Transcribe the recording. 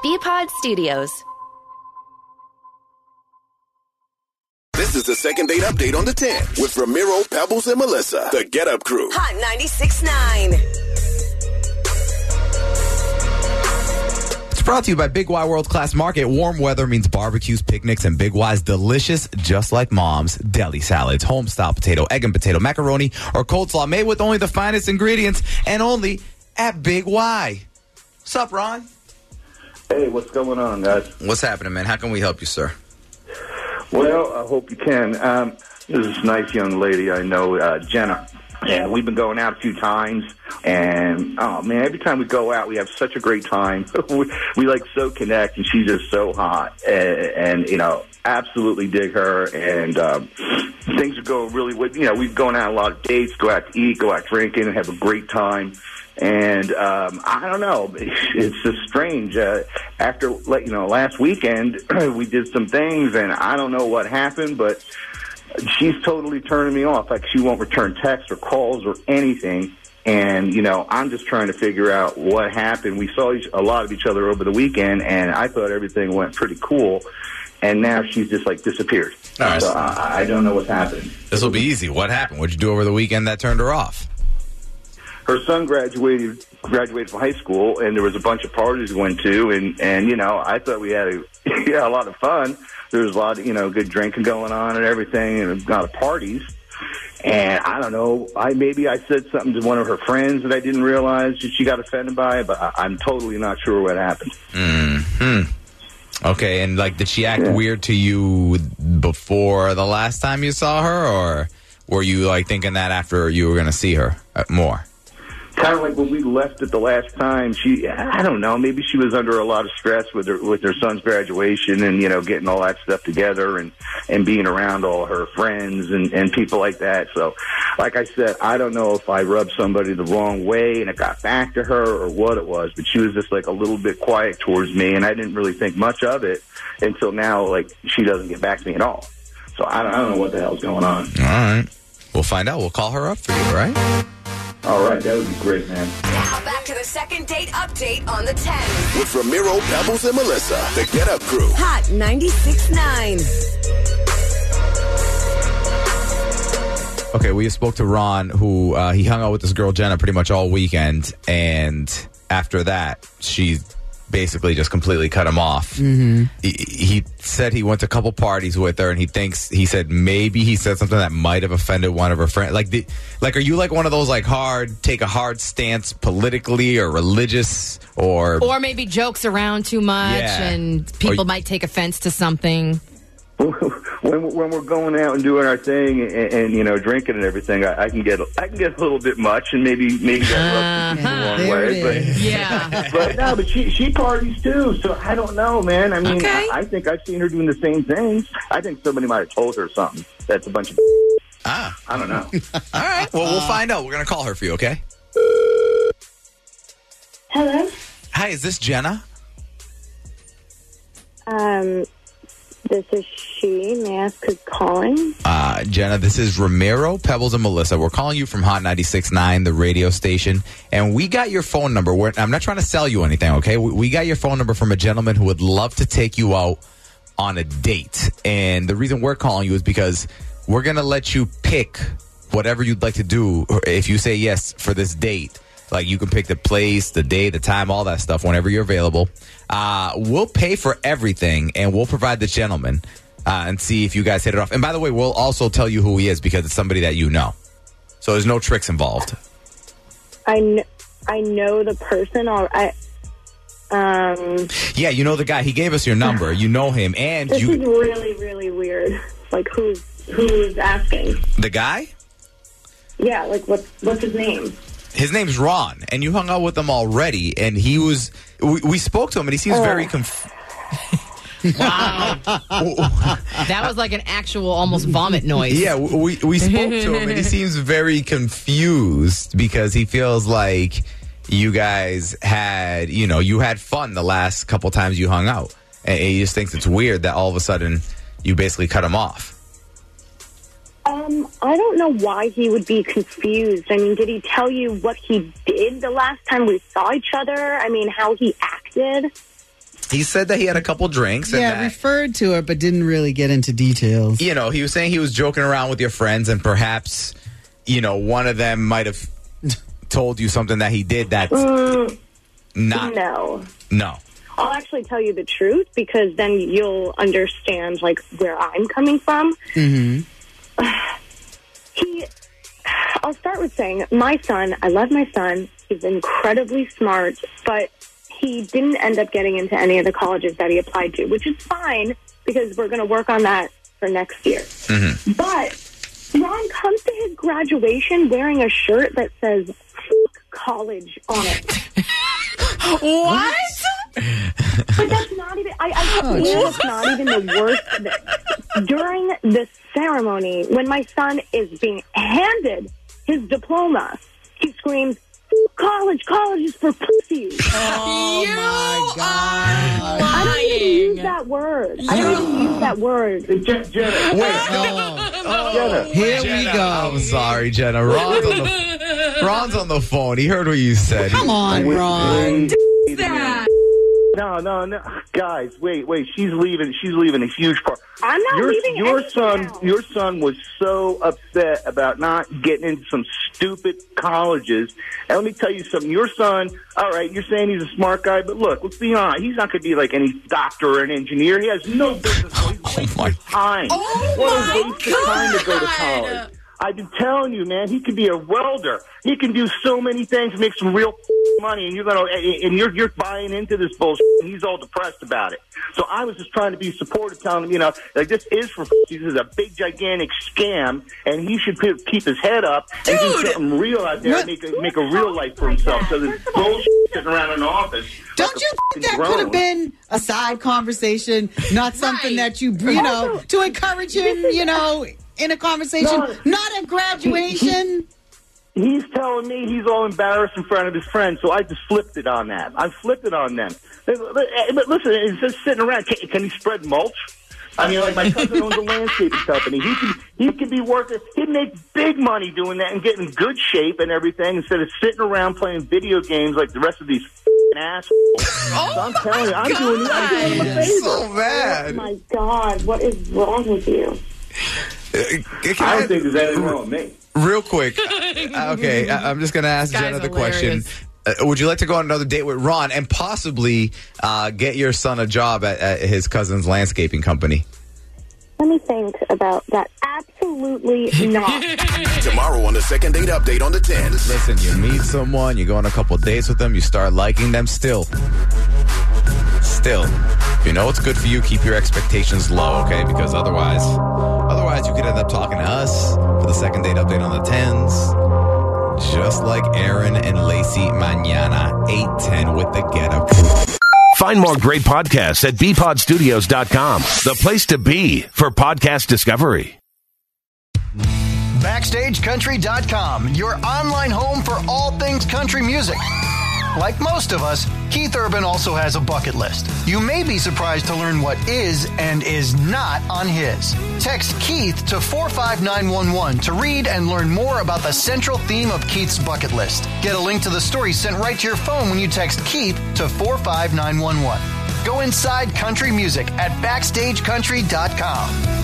BPod Studios. This is the second date update on the 10 with Ramiro, Pebbles, and Melissa. The Get Up Crew. Hot 96.9. It's brought to you by Big Y World Class Market. Warm weather means barbecues, picnics, and Big Y's delicious, just like Mom's, deli salads, home-style potato, egg and potato, macaroni, or coleslaw made with only the finest ingredients and only at Big Y. What's up, Ron? Hey, what's going on, guys? What's happening, man? How can we help you, sir? Well, I hope you can. There's this nice young lady I know, Jenna. And we've been going out a few times, and, oh, man, every time we go out, we have such a great time. we like, so connect, and she's just so hot. And you know, absolutely dig her, and things are going really well. You know, we've gone out on a lot of dates, go out to eat, go out drinking, and have a great time. And I don't know, it's just strange. After, last weekend, we did some things, and I don't know what happened, but she's totally turning me off. Like, she won't return texts or calls or anything. And, you know, I'm just trying to figure out what happened. We saw a lot of each other over the weekend, and I thought everything went pretty cool. And now she's just, disappeared. All right. So I don't know what's happening. This will be easy. What happened? What'd you do over the weekend that turned her off? Her son graduated from high school, and there was a bunch of parties we went to, and you know, I thought we had a lot of fun. There was a lot of, good drinking going on and everything, and a lot of parties. And I don't know, maybe I said something to one of her friends that I didn't realize that she got offended by, but I'm totally not sure what happened. Okay, and did she act weird to you before the last time you saw her, or were you thinking that after you were going to see her more? Kind of like when we left it the last time, I don't know, maybe she was under a lot of stress with her son's graduation and, getting all that stuff together and being around all her friends and people like that. So, like I said, I don't know if I rubbed somebody the wrong way and it got back to her or what it was, but she was just a little bit quiet towards me, and I didn't really think much of it until now, she doesn't get back to me at all. So I don't know what the hell's going on. All right. We'll find out. We'll call her up for you, all right? All right, that would be great, man. Now back to the second date update on the 10. With Ramiro, Pebbles, and Melissa. The Get Up Crew. Hot 96.9. Okay, we spoke to Ron, who he hung out with this girl, Jenna, pretty much all weekend. And after that, she basically just completely cut him off. Mm-hmm. He said he went to a couple parties with her, and he said maybe he said something that might have offended one of her friends. Are you one of those take a hard stance politically or religious or maybe jokes around too much and people might take offense to something? When we're going out and doing our thing and drinking and everything, I can get a little bit much and maybe that rubs the wrong way. But she parties too, so I don't know, man. I mean, okay. I think I've seen her doing the same things. I think somebody might have told her something. That's a bunch of I don't know. All right, well, we'll find out. We're gonna call her for you, okay? Hello. Hi, is this Jenna? This is she. May I ask who's calling? Jenna, this is Ramiro, Pebbles, and Melissa. We're calling you from Hot 96.9, the radio station. And we got your phone number. I'm not trying to sell you anything, okay? We got your phone number from a gentleman who would love to take you out on a date. And the reason we're calling you is because we're going to let you pick whatever you'd like to do if you say yes for this date. You can pick the place, the day, the time, all that stuff whenever you're available. We'll pay for everything, and we'll provide the gentleman and see if you guys hit it off. And by the way, we'll also tell you who he is because it's somebody that you know. So there's no tricks involved. I know the person. Yeah, you know the guy. He gave us your number. You know him. And this is really, really weird. Who's asking? The guy? Yeah, what's his name? His name's Ron, and you hung out with him already, and he was... We spoke to him, and he seems very confused. Wow. That was like an actual almost vomit noise. Yeah, we spoke to him, and he seems very confused because he feels like you guys had, you had fun the last couple times you hung out. And he just thinks it's weird that all of a sudden you basically cut him off. I don't know why he would be confused. I mean, did he tell you what he did the last time we saw each other? I mean, how he acted? He said that he had a couple drinks. And that, referred to it, but didn't really get into details. he was saying he was joking around with your friends, and perhaps, one of them might have told you something that he did that's not. No. I'll actually tell you the truth, because then you'll understand, like, where I'm coming from. Mm-hmm. I'll start with saying, my son, I love my son. He's incredibly smart, but he didn't end up getting into any of the colleges that he applied to, which is fine, because we're going to work on that for next year. Mm-hmm. But Ron comes to his graduation wearing a shirt that says "Fuck college" on it. What? But that's not even, I feel it's not even the worst of it. During the ceremony, when my son is being handed his diploma, he screams, "College is for pussies." Oh, my God. I don't even use that word. Jenna, Jenna. Here we go. I'm sorry, Jenna. Ron's on the phone. He heard what you said. Come on, Ron. No, guys, wait. She's leaving a huge part. I'm not leaving your son was so upset about not getting into some stupid colleges. And let me tell you something. Your son, all right, you're saying he's a smart guy, but look, let's be honest. He's not going to be like any doctor or an engineer. He has no business. He's wasting his time. What a waste of time to go to college. I've been telling you, man, he could be a welder. He can do so many things, make some real money, and you're buying into this bullshit, and he's all depressed about it. So I was just trying to be supportive, telling him, like, this is for this is a big, gigantic scam, and he should keep his head up and do something real out there and make a real life for himself. So this bullshit sitting around in the office. Don't you think that could have been a side conversation, not something that you know, to encourage him, in a conversation, not a graduation? He's telling me he's all embarrassed in front of his friends, so I just flipped it on that. I flipped it on them. But listen, it's just sitting around. Can he spread mulch? I mean, like, my cousin owns a landscaping company. He could be working. He'd make big money doing that and get in good shape and everything instead of sitting around playing video games like the rest of these assholes. So I'm telling you, I'm doing him a favor. So bad. Oh, my God. What is wrong with you? I don't think there's anything wrong with me. Real quick. Okay, I'm just going to ask Jenna the question. Would you like to go on another date with Ron and possibly get your son a job at his cousin's landscaping company? Let me think about that. Absolutely not. Tomorrow on the second date update on the 10s. Listen, you meet someone, you go on a couple dates with them, you start liking them still. If you know it's good for you, keep your expectations low, okay? Because otherwise you could end up talking to us for the second date update on the 10s. Just like Aaron and Lacey Mañana, 810 with the Get Up Crew. Find more great podcasts at bpodstudios.com, the place to be for podcast discovery. BackstageCountry.com, your online home for all things country music. Like most of us, Keith Urban also has a bucket list. You may be surprised to learn what is and is not on his. Text Keith to 45911 to read and learn more about the central theme of Keith's bucket list. Get a link to the story sent right to your phone when you text Keith to 45911. Go inside country music at BackstageCountry.com.